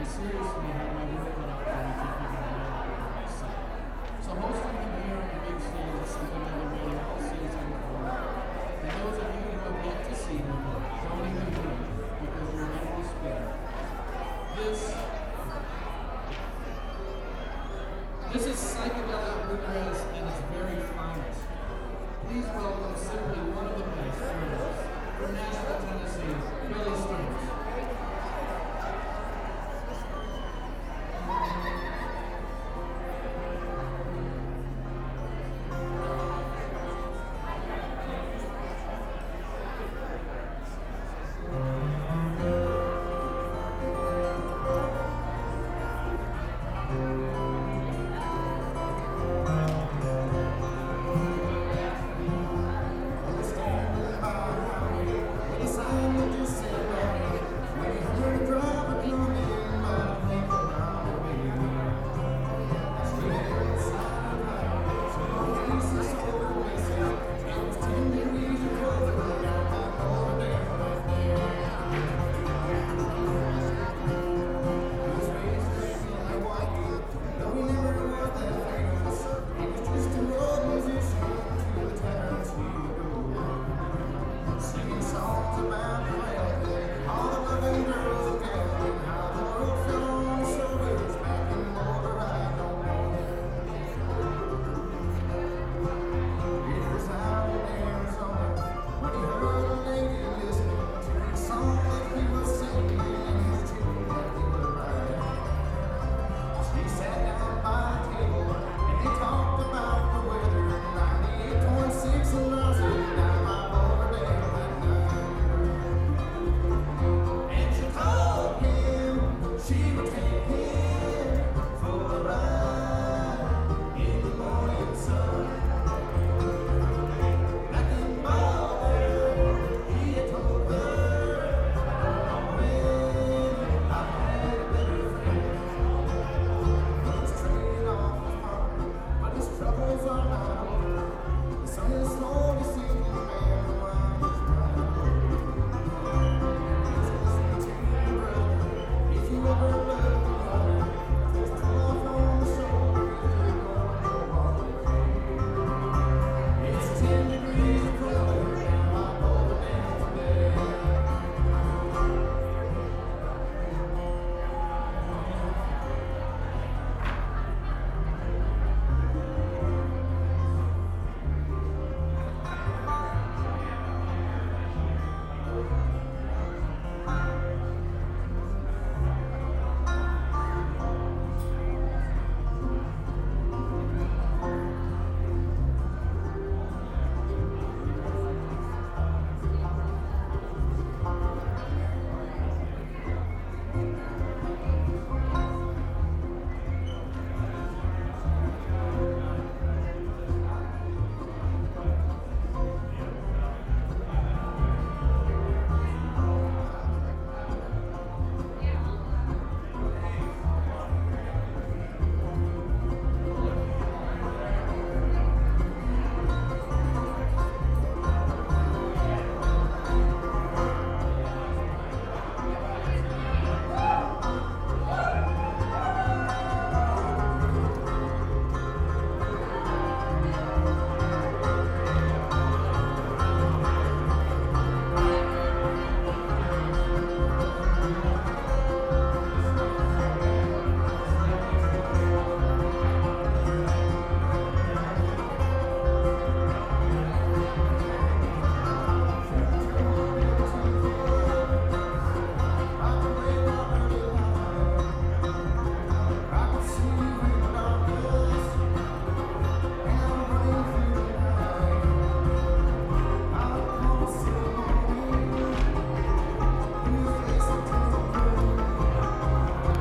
I seriously have my work cut out for me keeping my head on my seat. So hosting them here on the big stage is something I've been waiting all season for. And those of you who have yet to see them, don't even wait, because you're in despair. This is psychedelic bluegrass at its very finest. Please welcome simply one of the best artists from Nashville, Tennessee, Billy Stevens.